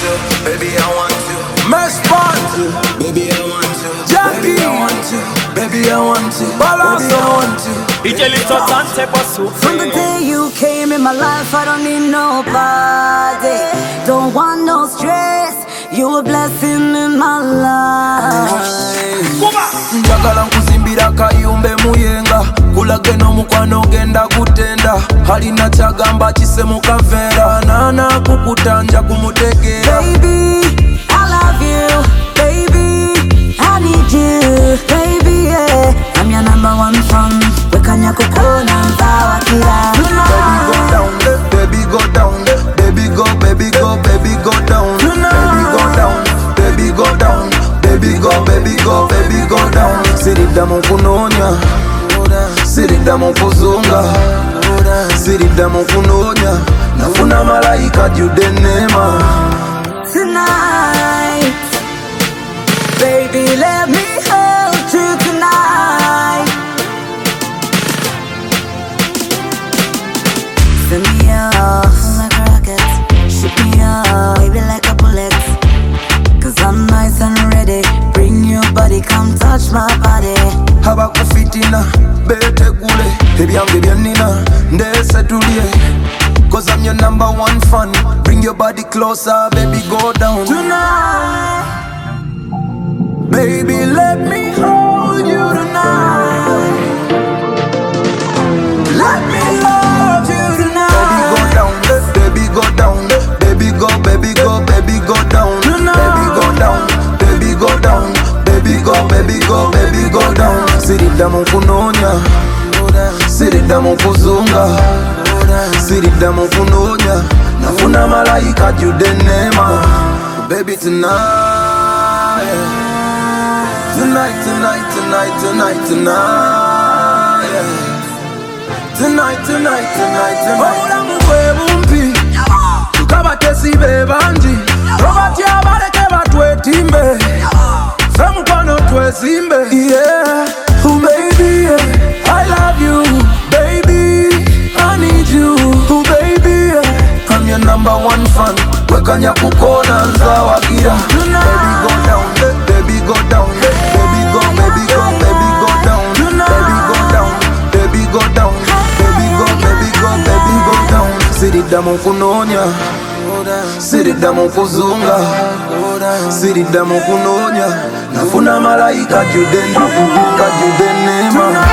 to, baby I want to. Mesh part, Baby I want to, Jackie, baby I want to, baby I want to, Balance baby I want to. From the day you came in my life, I don't need nobody. Don't want no stress. You a blessing in my life. njagala nkuzimbira kayumbe muyenga kulage n'omukwano genda kutenda halina kyagamba kise mu kaveera nana kukutanja kumutegeera. Baby, I love you. Baby, I need you. Baby, yeah, I'm your number one fan. Wekanya kukona mbawa kila. Baby go down, baby go down, baby go, baby go, baby go down, baby go down, baby go down, baby go, baby go, baby go down. Siridda mu kunoonya, siridda mu kuzunga, siridda mu kunoonya, nafuna malayika jjudde neema. Tonight, baby, let me hold you tonight. Send me off like a rocket, shoot me up, baby, like a bullet. Cause I'm nice and ready. Bring your body, come touch my body. Abakufitina betegule ebyange byennina ndeese tulye. Cause I'm your number one fan. Bring your body closer, baby, go down tonight. Baby, let me hold you tonight. Let me love you tonight. Baby, go down, baby, go down, baby, go, baby, go, baby, go down, baby, go down, baby, go down, baby, go, baby, go, baby, go down. Siridda mu kunoonya, siridda mu kuzunga, siridda mu kunoonya, nafuna malayika jjudde neema. Baby tonight, tonight, tonight, tonight, tonight, tonight, tonight, tonight, tonight, tonight. Obulamu bwe bumpi, tukabatesi be bangi, obatya baleke batwetimbe, ffe mukwano twesimbe. Yeah, oh baby, yeah, I love you, baby, I need you, oh baby, yeah. I'm your number one fan, wekanya kukona nzawagira. Baby go down, baby go down, baby go, baby go, baby go down, baby go down, baby go down, baby go, baby go, baby go down. Siridda mu kunoonya, siridda mu kuzunga, siridda mu kunoonya, nafuna malayika jjudde neema.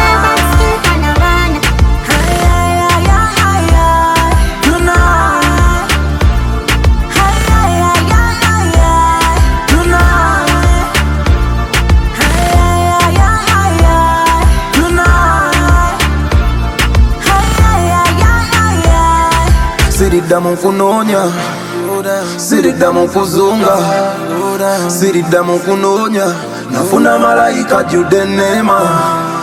Siridda mu kunoonya, siridda mu kuzunga, siridda mu kunoonya, nafuna malayika jjudde neema.